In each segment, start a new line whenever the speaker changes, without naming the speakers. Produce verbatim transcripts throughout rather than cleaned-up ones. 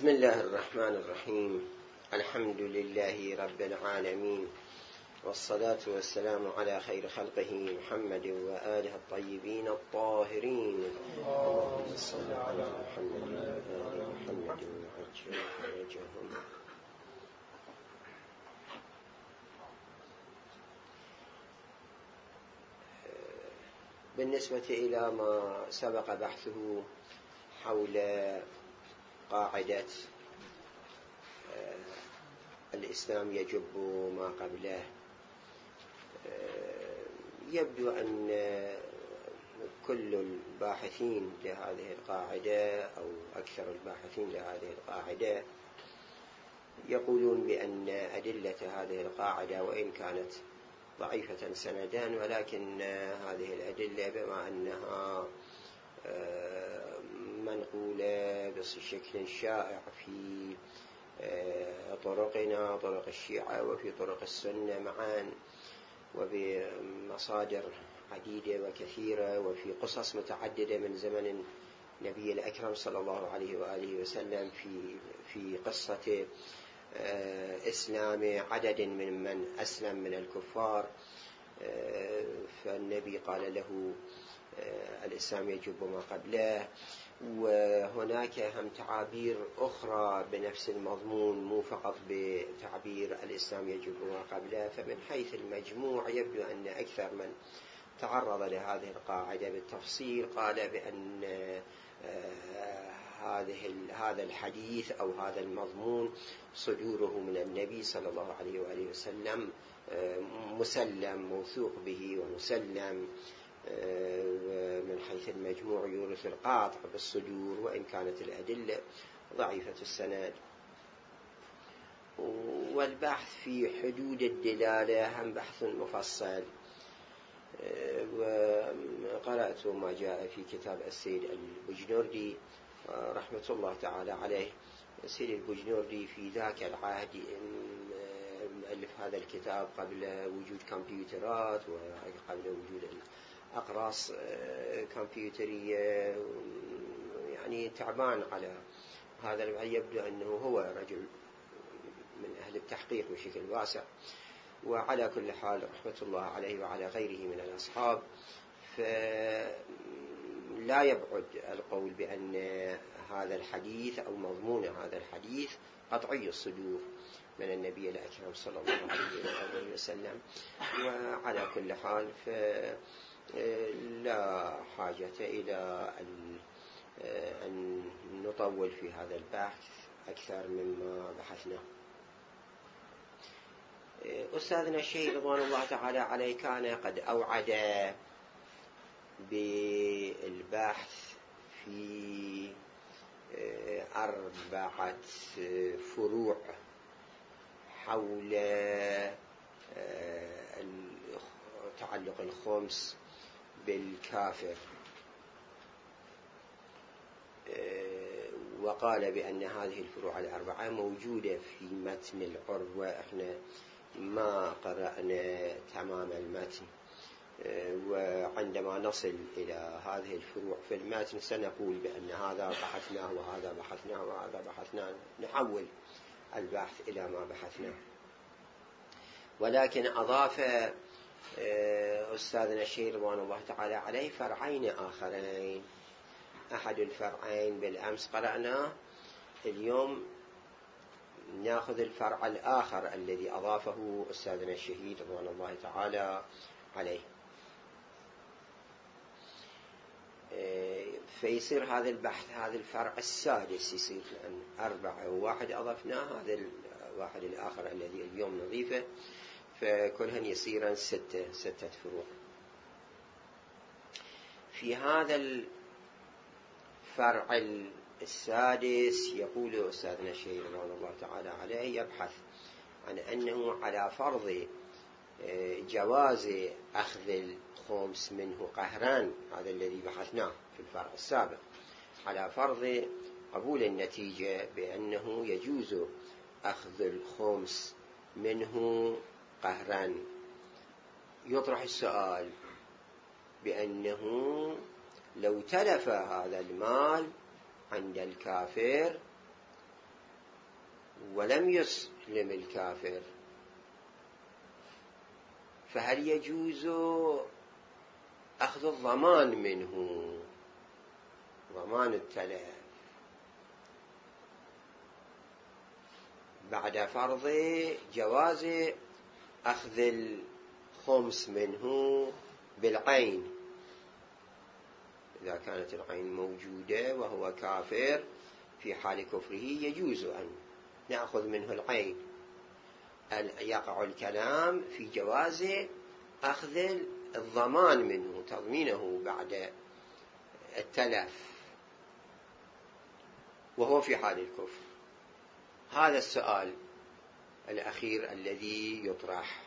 بسم الله الرحمن الرحيم. الحمد لله رب العالمين، والصلاة والسلام على خير خلقه محمد وآله الطيبين الطاهرين. اللهم صل على محمد وآل محمد وعجل فرجهم. بالنسبة إلى ما سبق بحثه حول قاعدة الإسلام يجب ما قبله، يبدو أن كل الباحثين لهذه القاعدة أو أكثر الباحثين لهذه القاعدة يقولون بأن أدلة هذه القاعدة وإن كانت ضعيفة سندان، ولكن هذه الأدلة بما أنها منقولة بشكل شائع في طرقنا طرق الشيعة وفي طرق السنة معا، وبمصادر عديدة وكثيرة، وفي قصص متعددة من زمن النبي الأكرم صلى الله عليه وآله وسلم في في قصة إسلام عدد من من أسلم من الكفار، فالنبي قال له الإسلام يجب ما قبله. وهناك هم تعابير أخرى بنفس المضمون، مو فقط بتعبير الإسلام يجب ما قبله. فمن حيث المجموع يبدو أن أكثر من تعرض لهذه القاعدة بالتفصيل قال بأن هذه هذا الحديث أو هذا المضمون صدوره من النبي صلى الله عليه وآله وسلم مسلم، موثوق به ومسلم. من حيث المجموع يورث القاطع بالصدور وإن كانت الأدلة ضعيفة السند. والبحث في حدود الدلالة هم بحث مفصل، وقرأت ما جاء في كتاب السيد البجنوردي رحمة الله تعالى عليه. السيد البجنوردي في ذاك العهد مؤلف هذا الكتاب قبل وجود كمبيوترات وقبل وجود أقراص كمبيوترية، يعني تعبان على هذا. يبدو أنه هو رجل من أهل التحقيق بشكل واسع. وعلى كل حال رحمة الله عليه وعلى غيره من الأصحاب، فلا يبعد القول بأن هذا الحديث أو مضمون هذا الحديث قطعي الصدور من النبي الأكرم صلى الله عليه وسلم. وعلى كل حال فلا حاجة إلى أن نطول في هذا البحث أكثر مما بحثنا. أستاذنا الشيخ رضوان الله تعالى عليه كان قد أوعد بالبحث في أربعة فروع حول تعلق الخمس بالكافر، وقال بأن هذه الفروع الأربعة موجودة في متن العروة. احنا ما قرأنا تمام المتن، وعندما نصل إلى هذه الفروع في المتن سنقول بأن هذا بحثناه وهذا بحثناه وهذا بحثناه، نحول البحث إلى ما بحثناه. ولكن أضاف أستاذنا الشيخ رضوان الله تعالى عليه فرعين آخرين. أحد الفرعين بالأمس قرأناه، اليوم نأخذ الفرع الآخر الذي أضافه أستاذنا الشهيد رضوان الله تعالى عليه. فيصير هذا البحث هذا الفرع السادس يصير، لأن أربعة وواحد أضفناه، هذا الواحد الآخر الذي اليوم نضيفه، فكلهن يصيران ستة ستة فروع. في هذا الفرع السادس يقول أستاذنا الشيخ رضوان الله تعالى عليه يبحث عن أنه على فرض جواز أخذ الخمس منه قهران، هذا الذي بحثناه في الفرع السابق، على فرض قبول النتيجة بأنه يجوز أخذ الخمس منه قهران. يطرح السؤال بأنه لو تلف هذا المال عند الكافر ولم يسلم الكافر، فهل يجوز أخذ الضمان منه، ضمان التلف، بعد فرض جواز أخذ الخمس منه بالعين؟ إذا كانت العين موجودة وهو كافر في حال كفره يجوز أن نأخذ منه العين. يقع الكلام في جواز أخذ الضمان منه، تضمينه بعد التلف وهو في حال الكفر. هذا السؤال الأخير الذي يطرح.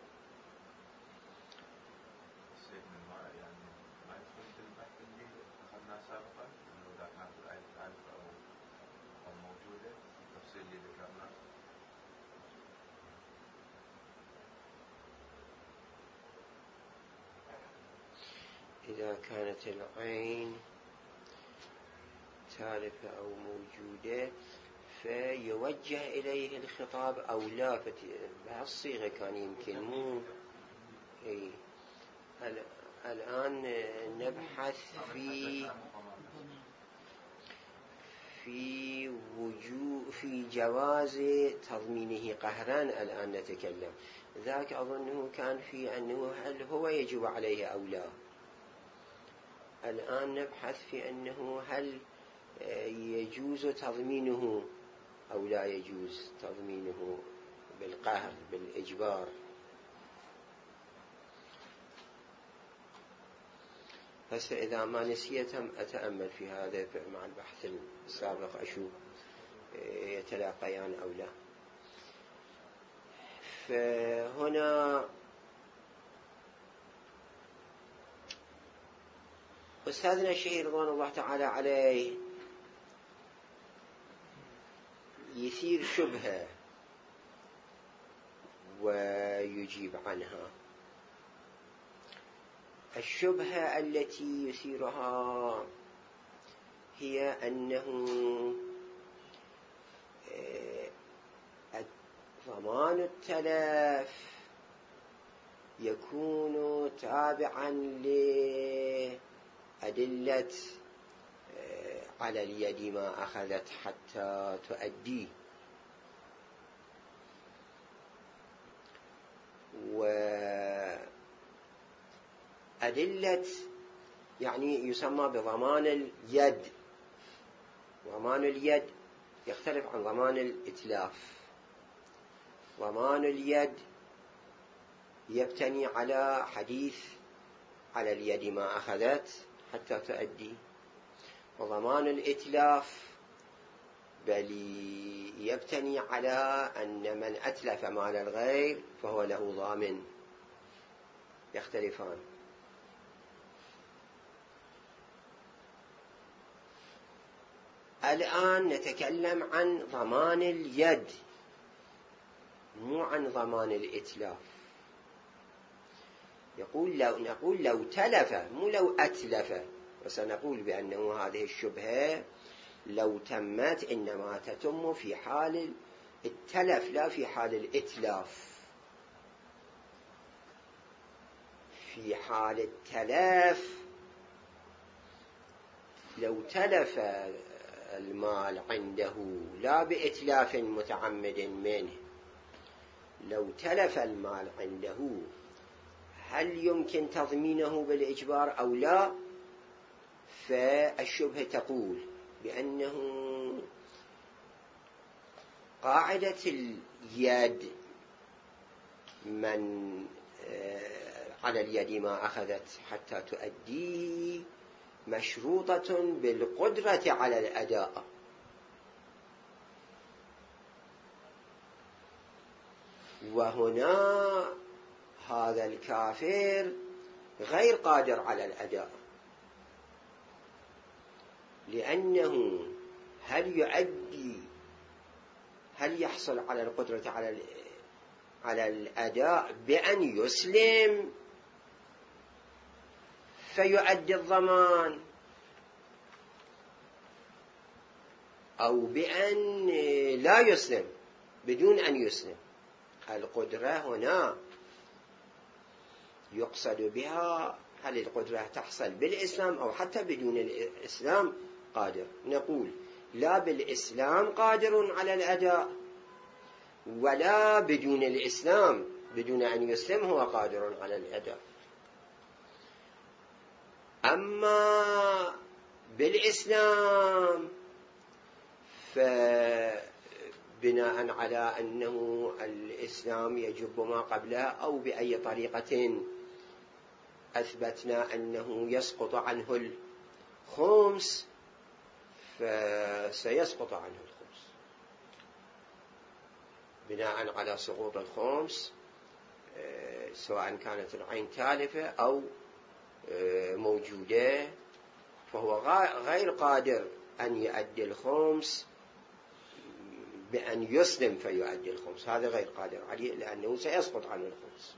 إذا كانت العين تالفة أو موجودة فيوجه إليه الخطاب أو لا، بهالصيغة كان يمكن مو إيه. الآن نبحث في في وجوه في جواز تضمينه قهرا. الآن نتكلم، ذاك أظنه كان في أنه هل هو يجب عليه أو لا. الآن نبحث في أنه هل يجوز تضمينه أو لا يجوز تضمينه بالقهر بالإجبار. بس إذا ما نسيتم أتأمل في هذا مع البحث السابق أشوف يتلاقيان أو لا. فهنا أستاذنا الشهير رضوان الله تعالى عليه يثير شبهة ويجيب عنها. الشبهة التي يثيرها هي أنه ضمان التلف يكون تابعا لأدلة على اليد ما أخذت حتى تؤدي، وأدلة يعني يسمى بضمان اليد. ضمان اليد يختلف عن ضمان الإتلاف. ضمان اليد يبتني على حديث على اليد ما أخذت حتى تؤدي، وضمان الإتلاف بل يبتني على أن من أتلف مال الغير فهو له ضامن، يختلفان. الآن نتكلم عن ضمان اليد مو عن ضمان الإتلاف. يقول لو نقول لو تلف مو لو أتلف، وسنقول بأنه هذه الشبهة لو تمت إنما تتم في حال التلف لا في حال الإتلاف. في حال التلف لو تلف المال عنده لا بإتلاف متعمد منه، لو تلف المال عنده هل يمكن تضمينه بالإجبار أو لا؟ فالشبهة تقول بأنه قاعدة اليد من على اليد ما أخذت حتى تؤدي مشروطة بالقدرة على الأداء، وهنا هذا الكافر غير قادر على الأداء، لأنه هل يؤدي هل يحصل على القدرة على على الأداء بأن يسلم فيؤدي الضمان، أو بأن لا يسلم بدون أن يسلم. القدرة هنا يقصد بها هل القدرة تحصل بالإسلام أو حتى بدون الإسلام قادر. نقول لا بالإسلام قادر على الأداء، ولا بدون الإسلام بدون أن يسلم هو قادر على الأداء. أما بالإسلام فبناء على أنه الإسلام يجب ما قبله أو بأي طريقة أثبتنا أنه يسقط عنه الخمس فسيسقط عنه الخمس. بناء على سقوط الخمس سواء كانت العين تالفة أو موجودة فهو غير قادر أن يؤدي الخمس بأن يسلم فيؤدي الخمس، هذا غير قادر عليه لأنه سيسقط عنه الخمس.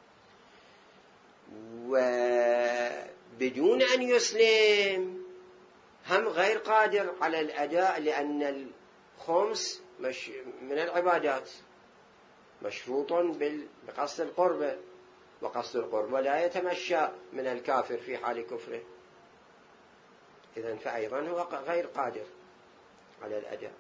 وبدون أن يسلم هم غير قادر على الأداء، لأن الخمس مش من العبادات مشروط بقصد القربة، وقصد القربة لا يتمشى من الكافر في حال كفره، إذن فأيضا هو غير قادر على الأداء.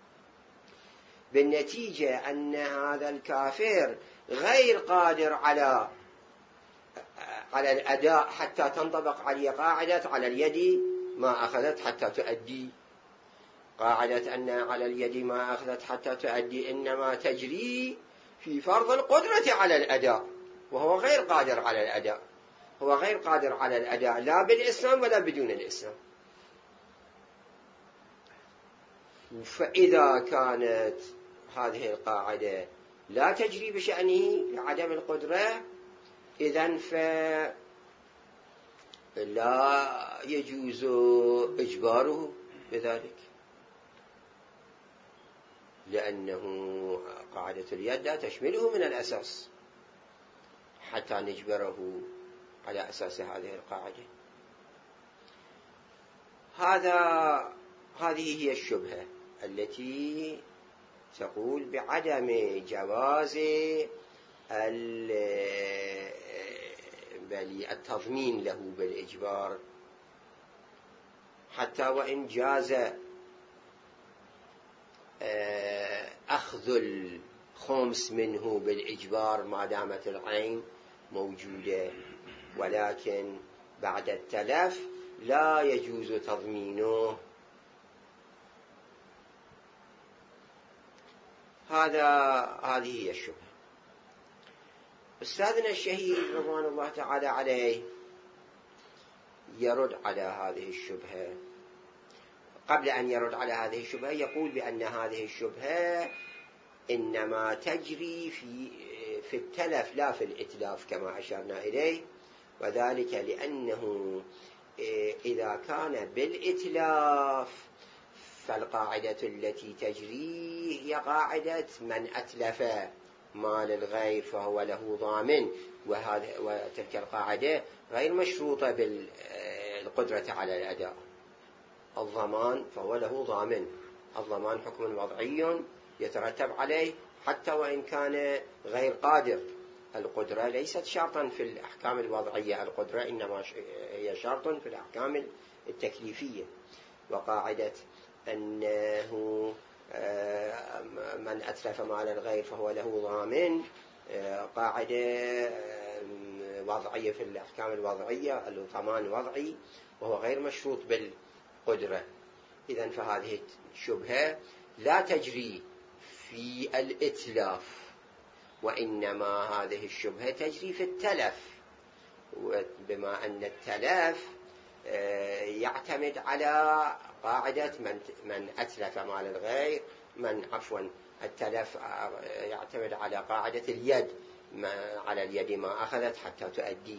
بالنتيجة أن هذا الكافر غير قادر على على الأداء حتى تنطبق عليه قاعدة على اليد ما أخذت حتى تؤدي. قاعدة أن على اليد ما أخذت حتى تؤدي إنما تجري في فرض القدرة على الأداء، وهو غير قادر على الأداء، هو غير قادر على الأداء لا بالإسلام ولا بدون الإسلام. فإذا كانت هذه القاعدة لا تجري بشأنه لعدم القدرة إذن فلا يجوز إجباره بذلك، لأنه قاعدة اليد لا تشمله من الأساس حتى نجبره على أساس هذه القاعدة. هذا هذه هي الشبهة التي تقول بعدم جواز التضمين له بالإجبار، حتى وإن جاز أخذ الخمس منه بالإجبار ما دامت العين موجودة، ولكن بعد التلف لا يجوز تضمينه. هذا هذه هي الشبهة. أستاذنا الشهيد رضوان الله تعالى عليه يرد على هذه الشبهة. قبل أن يرد على هذه الشبهة يقول بأن هذه الشبهة إنما تجري في في التلف لا في الإتلاف كما أشرنا إليه، وذلك لأنه إذا كان بالإتلاف فالقاعدة التي تجري هي قاعدة من أتلف مال الغير فهو له ضامن، وهذا وتلك القاعدة غير مشروطة بالقدرة على الأداء. الضمان فهو له ضامن، الضمان حكم وضعي يترتب عليه حتى وإن كان غير قادر. القدرة ليست شرطا في الأحكام الوضعية، القدرة إنما هي شرط في الأحكام التكليفية. وقاعدة أنه من أتلف مال الغير فهو له ضامن قاعدة وضعية في الأحكام الوضعية، الضمان وضعي وهو غير مشروط بالقدرة. إذن فهذه الشبهة لا تجري في الإتلاف، وإنما هذه الشبهة تجري في التلف، بما أن التلف يعتمد على قاعدة من من أتلف مال الغير من عفوا التلف يعتمد على قاعدة اليد، ما على اليد ما أخذت حتى تؤدي.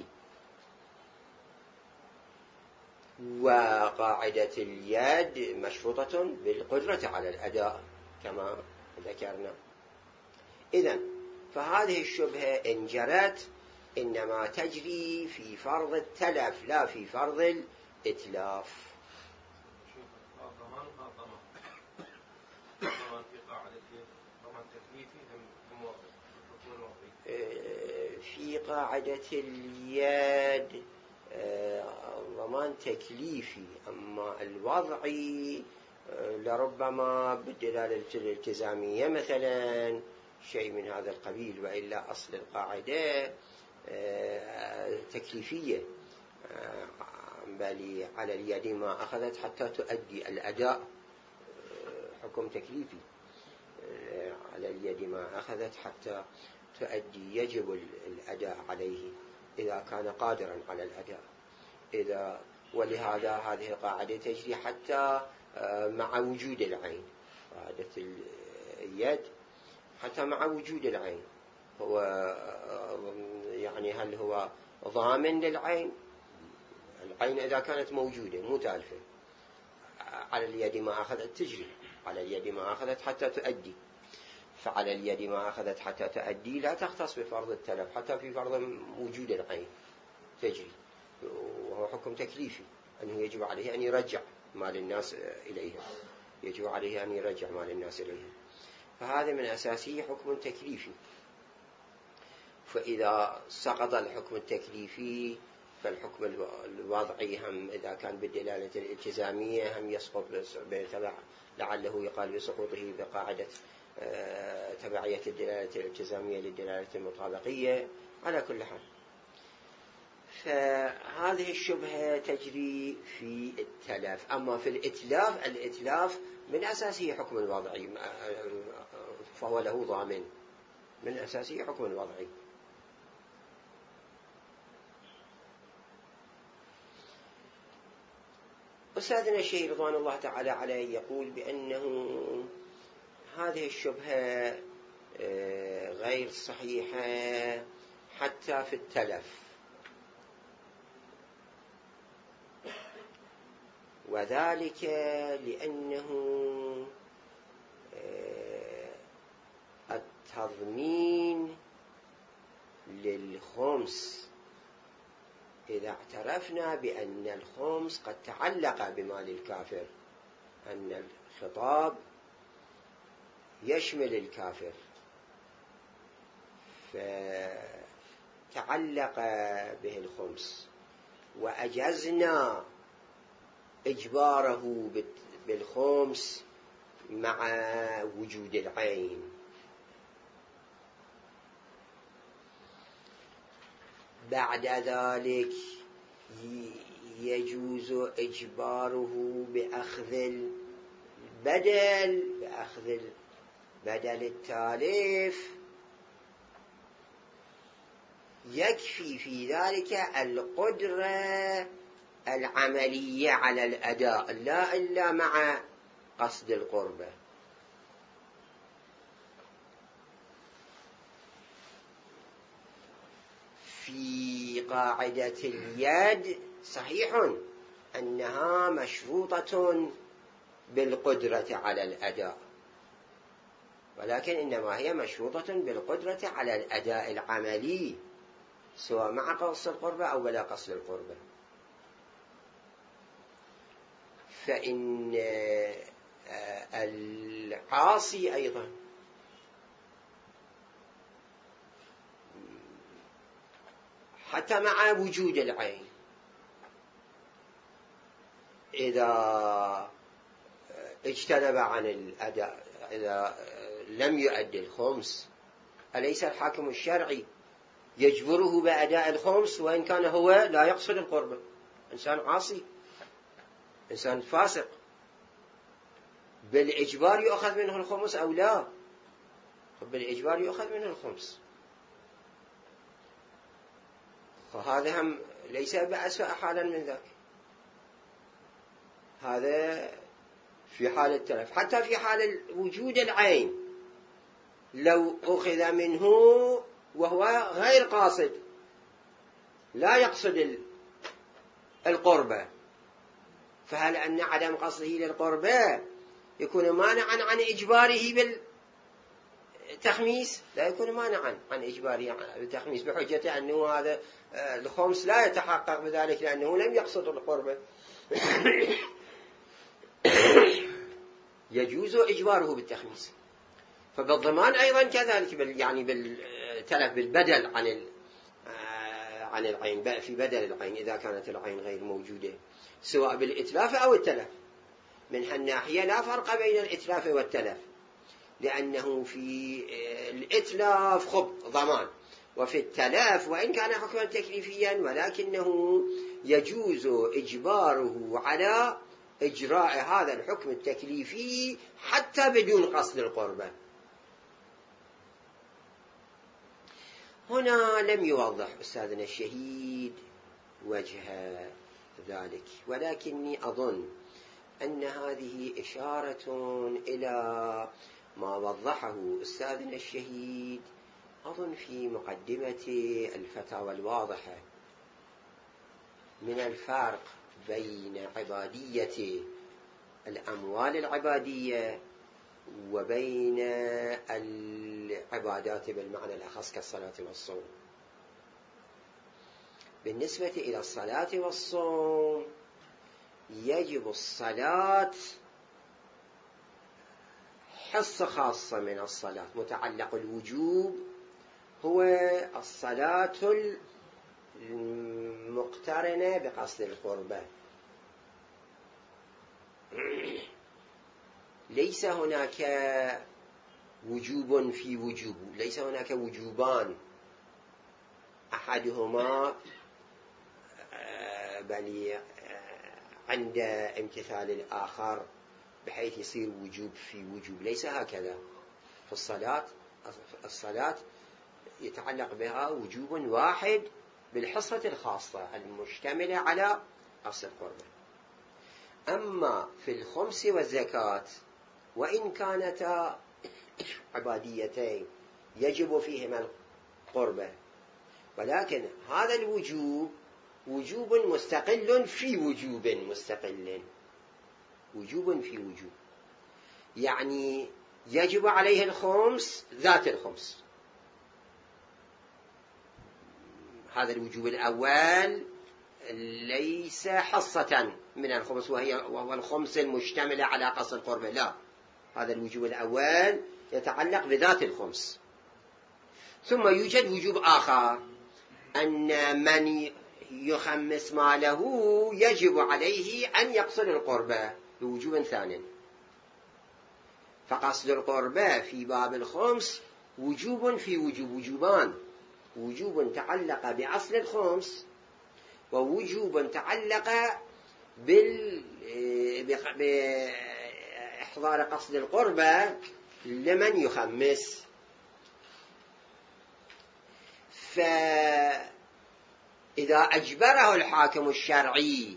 وقاعدة اليد مشروطة بالقدرة على الأداء كما ذكرنا. إذن فهذه الشبهة إن جرت إنما تجري في فرض التلف لا في فرض الإتلاف.
الضمان الضمان في قاعدة
في قاعدة اليد ضمان تكليفي، أما الوضعي لربما بالدلالة الالتزامية مثلا شيء من هذا القبيل، وإلا أصل القاعدة تكليفية، بل على اليد ما أخذت حتى تؤدي الأداء، حكم تكليفي على اليد ما أخذت حتى تؤدي، يجب الأداء عليه إذا كان قادرا على الأداء. إذا ولهذا هذه القاعدة تجري حتى مع وجود العين، قاعدة اليد حتى مع وجود العين، هو يعني هل هو ضامن للعين؟ العين إذا كانت موجودة مو تالفة، على اليد ما أخذت تجري، على اليد ما أخذت حتى تؤدي، فعلى اليد ما أخذت حتى تؤدي لا تختص بفرض التلف، حتى في فرض وجود العين تجري، وهو حكم تكليفي أنه يجب عليه أن يرجع مال الناس إليها، يجب عليه أن يرجع مال الناس إليها، فهذا من أساسه حكم تكليفي. فإذا سقط الحكم التكليفي فالحكم الوضعي هم إذا كان بالدلالة الالتزامية هم يسقط بتبع، لعله يقال بسقوطه بقاعدة تبعية الدلالة الالتزامية للدلالة المطابقية. على كل حال فهذه الشبهة تجري في التلف. أما في الإتلاف، الإتلاف من أساسه حكم الوضعي، فهو له ضامن، من أساسه حكم الوضعي. أستاذنا الشيخ رضوان الله تعالى عليه يقول بأنه هذه الشبهة غير صحيحة حتى في التلف، وذلك لأنه التضمين للخمس إذا اعترفنا بأن الخمس قد تعلق بمال الكافر، أن الخطاب يشمل الكافر، فتعلق به الخمس وأجزنا إجباره بالخمس مع وجود العين. بعد ذلك يجوز إجباره بأخذ البدل، بأخذ بدل التالف، يكفي في ذلك القدرة العملية على الأداء، لا إلا مع قصد القربة. في قاعدة اليد صحيح أنها مشروطة بالقدرة على الأداء، ولكن إنما هي مشروطة بالقدرة على الأداء العملي، سواء مع قصد القربة أو بلا قصد القربة. فإن العاصي أيضا حتى مع وجود العين إذا اجتنب عن الأداء، إذا لم يؤدي الخمس، أليس الحاكم الشرعي يجبره بأداء الخمس وإن كان هو لا يقصد القربة؟ إنسان عاصي، إنسان فاسق، بالإجبار يؤخذ منه الخمس أو لا؟ بالإجبار يؤخذ منه الخمس، فهذا هم ليس بأسوأ حالا من ذاك. هذا في حال التلف. حتى في حال وجود العين لو أخذ منه وهو غير قاصد، لا يقصد القربة، فهل أن عدم قصده للقربة يكون مانعا عن إجباره بالتخميس؟ لا يكون مانعا عن إجباره بالتخميس بحجة أنه هذا الخمس لا يتحقق بذلك لأنه لم يقصد القربة. يجوز إجباره بالتخميس. فبالضمان أيضا كذلك بال يعني بالتلف بالبدل عن عن العين في بدل العين إذا كانت العين غير موجودة، سواء بالإتلاف أو التلف. من هالناحية لا فرق بين الإتلاف والتلف، لأنه في الإتلاف خب ضمان، وفي التلف وإن كان حكما تكليفيا ولكنه يجوز إجباره على إجراء هذا الحكم التكليفي حتى بدون قصد القربة. هنا لم يوضح أستاذنا الشهيد وجه ذلك، ولكني أظن أن هذه إشارة إلى ما وضحه أستاذنا الشهيد أظن في مقدمة الفتاوى الواضحة من الفرق بين عبادية الأموال العبادية وبين العبادات بالمعنى الأخص كالصلاة والصوم. بالنسبة إلى الصلاة والصوم يجب الصلاة حصة خاصة من الصلاة، متعلق الوجوب هو الصلاة المقترنة بقصد القربة. ليس هناك وجوب في وجوب، ليس هناك وجوبان أحدهما بل عند امتثال الآخر بحيث يصير وجوب في وجوب، ليس هكذا. في الصلاة الصلاة يتعلق بها وجوب واحد بالحصة الخاصة المشتملة على قصد القربة. أما في الخمس والزكاة وإن كانتا عباديتين يجب فيهما القربة، ولكن هذا الوجوب وجوب مستقل في وجوب مستقل، وجوب في وجوب، يعني يجب عليه الخمس ذات الخمس. هذا الوجوب الأول ليس حصة من الخمس وهي وهو الخمس المشتملة على قصد القربة، لا، هذا الوجوب الأول يتعلق بذات الخمس. ثم يوجد وجوب آخر أن من يخمس ماله يجب عليه أن يقصد القربة بوجوب ثاني. فقصد القربة في باب الخمس وجوب في وجوب، وجوبان، وجوب تعلق بأصل الخمس ووجوب تعلق بال بإحضار قصد القربة لمن يخمس. فإذا أجبره الحاكم الشرعي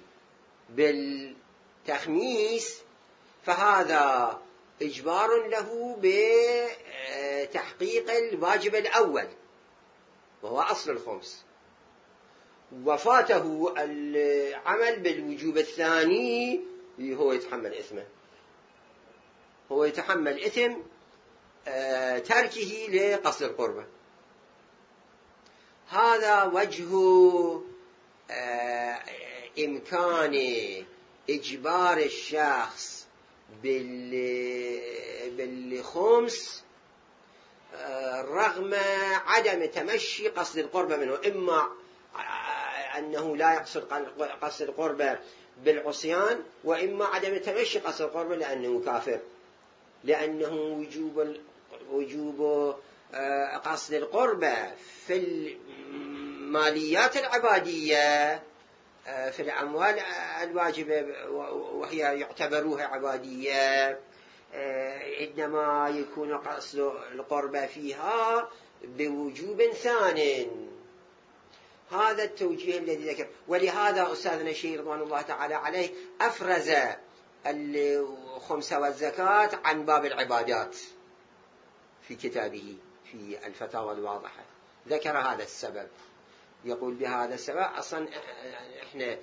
بالتخميس فهذا إجبار له بتحقيق الواجب الأول وهو أصل الخمس، وفاته العمل بالوجوب الثاني هو يتحمل إثمه، هو يتحمل إثم تركه لقصد القربة. هذا وجه إمكان إجبار الشخص بالخمس رغم عدم تمشي قصد القربة منه، إما أنه لا يقصد قصد القربة بالعصيان، وإما عدم تمشي قصد القربة لأنه كافر، لأنه وجوب وجوب قصد القربة في الماليات العبادية في الأموال الواجبة وهي يعتبروها عبادية إنما يكون قصد القربة فيها بوجوب ثان. هذا التوجيه الذي ذكر، ولهذا أستاذنا الشيخ رضوان الله تعالى عليه أفرز الخمس والزكاة عن باب العبادات في كتابه في الفتاوى الواضحة، ذكر هذا السبب، يقول بهذا السبب أصلا إحنا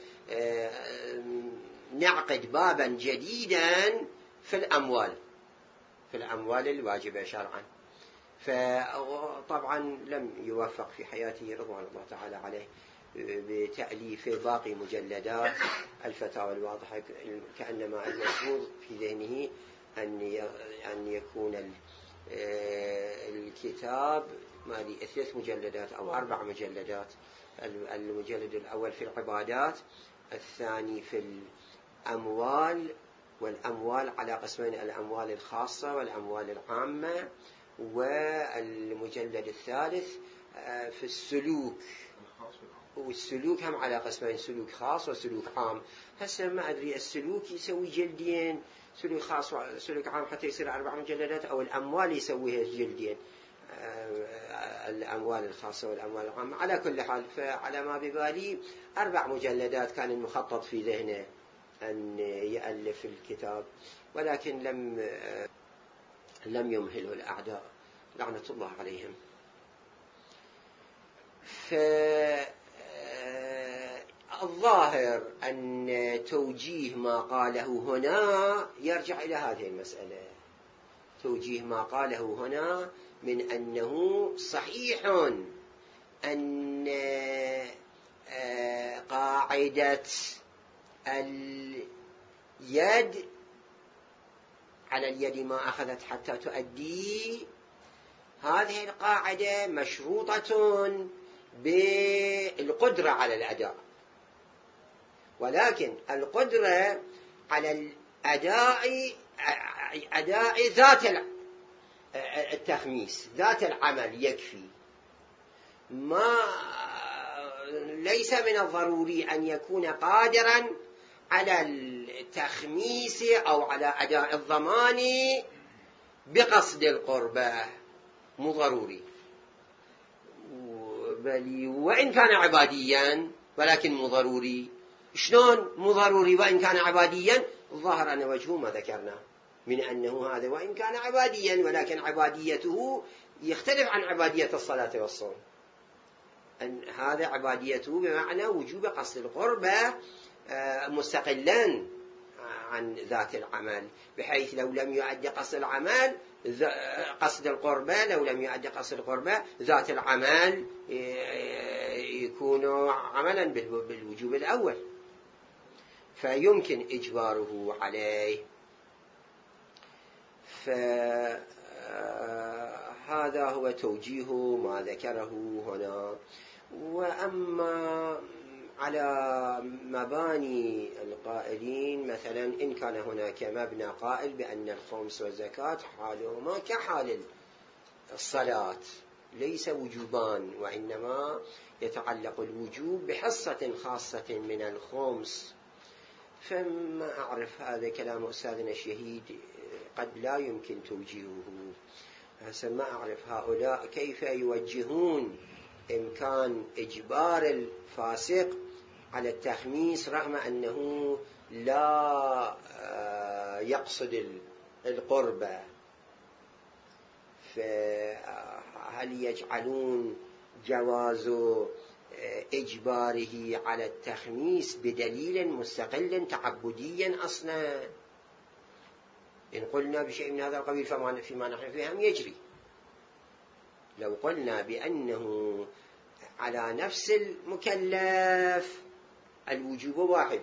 نعقد بابا جديدا في الأموال في الأموال الواجبة شرعا. فطبعا لم يوفق في حياته رضوان الله تعالى عليه بتأليف باقي مجلدات الفتاوى الواضحة، كأنما المفروض في ذهنه أن أن يكون الكتاب مالي ثلاث مجلدات أو أربع مجلدات. المجلد الأول في العبادات، الثاني في الأموال، والأموال على قسمين: الأموال الخاصة والأموال العامة. والمجلد الثالث في السلوك، والسلوك هم على قسمين: سلوك خاص وسلوك عام. هسه ما أدري السلوك يسوي جلدين، سلوك خاص وسلوك عام، حتى يصير أربع مجلدات، أو الأموال يسويها جلدين، الأموال الخاصة والأموال العامة. على كل حال، فعلى ما ببالي أربع مجلدات كان المخطط في ذهنه أن يألف الكتاب، ولكن لم لم يمهله الأعداء لعنة الله عليهم. فالظاهر أن توجيه ما قاله هنا يرجع إلى هذه المسألة. توجيه ما قاله هنا من أنه صحيح أن قاعدة اليد على اليد ما أخذت حتى تؤدي، هذه القاعدة مشروطة بالقدرة على الأداء، ولكن القدرة على الأداء أداء ذات التخميس، ذات العمل يكفي. ما ليس من الضروري أن يكون قادرا على التخميس أو على أداء الضمان بقصد القربة، مو ضروري، بل وإن كان عباديا ولكن مو ضروري. شلون مو ضروري وإن كان عباديا؟ الظاهر أن وجهه ما ذكرنا من أنه هذا وإن كان عباديا، ولكن عباديته يختلف عن عبادية الصلاة والصوم. أن هذا عباديته بمعنى وجوب قصد القربة مستقلا عن ذات العمل، بحيث لو لم يؤدي قصد العمل قصد القربة لو لم يؤدي قصد القربة ذات العمل يكون عملا بالوجوب الأول، فيمكن إجباره عليه. فهذا هو توجيه ما ذكره هنا. وأما على مباني القائلين، مثلا إن كان هناك مبنى قائل بأن الخمس والزكاة حالهما كحال الصلاة، ليس وجوبان، وإنما يتعلق الوجوب بحصة خاصة من الخمس، فما أعرف، هذا كلام أستاذنا الشهيد قد لا يمكن توجيهه. هسه ما أعرف هؤلاء كيف يوجهون إمكان إجبار الفاسق على التخميس رغم أنه لا يقصد القربة. فهل يجعلون جواز إجباره على التخميس بدليل مستقل تعبديا أصلا؟ إن قلنا بشيء من هذا القبيل فيما نحن فيه هم يجري. لو قلنا بأنه على نفس المكلف الوجوب واحد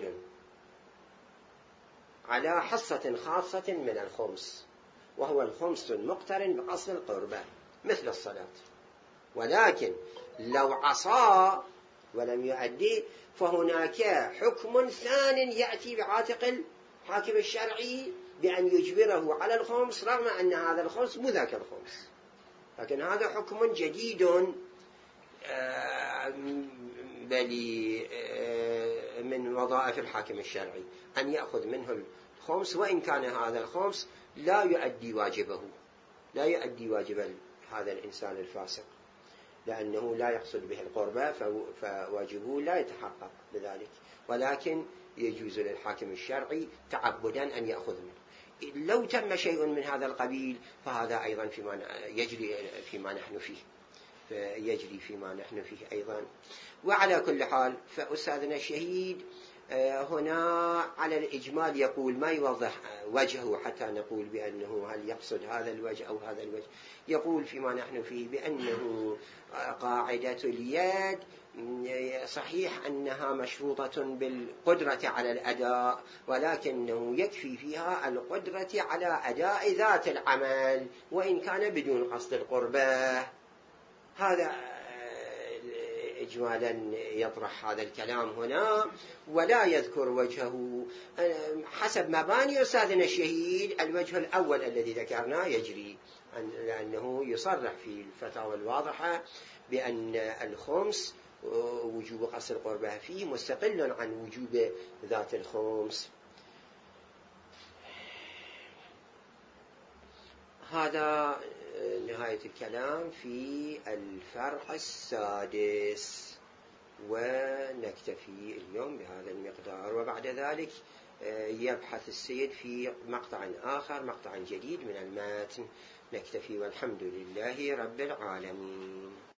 على حصة خاصة من الخمس، وهو الخمس المقترن بقصد القربة مثل الصلاة، ولكن لو عصى ولم يؤدي فهناك حكم ثاني يأتي بعاتق الحاكم الشرعي بأن يجبره على الخمس رغم أن هذا الخمس مو ذاك الخمس، لكن هذا حكم جديد بل من وظائف الحاكم الشرعي أن يأخذ منه الخمس وإن كان هذا الخمس لا يؤدي واجبه، لا يؤدي واجب هذا الإنسان الفاسق، لأنه لا يقصد به القربة فواجبه لا يتحقق بذلك، ولكن يجوز للحاكم الشرعي تعبدا أن يأخذ منه. لو تم شيء من هذا القبيل فهذا أيضا فيما يجري فيما نحن فيه يجري فيما نحن فيه أيضا. وعلى كل حال فأستاذنا الشهيد هنا على الإجمال يقول ما يوضح وجهه حتى نقول بأنه هل يقصد هذا الوجه أو هذا الوجه. يقول فيما نحن فيه بأنه قاعدة اليد صحيح أنها مشروطة بالقدرة على الأداء، ولكنه يكفي فيها القدرة على أداء ذات العمل وإن كان بدون قصد القربة. هذا إجمالا يطرح هذا الكلام هنا، ولا يذكر وجهه حسب مباني أستاذنا الشهيد. الوجه الأول الذي ذكرناه يجري، لأنه يصرح في الفتاوى الواضحة بأن الخمس وجوب قصد القربة فيه مستقل عن وجوب ذات الخمس. هذا نهاية الكلام في الفرع السادس، ونكتفي اليوم بهذا المقدار، وبعد ذلك يبحث السيد في مقطع آخر، مقطع جديد من المتن. نكتفي والحمد لله رب العالمين.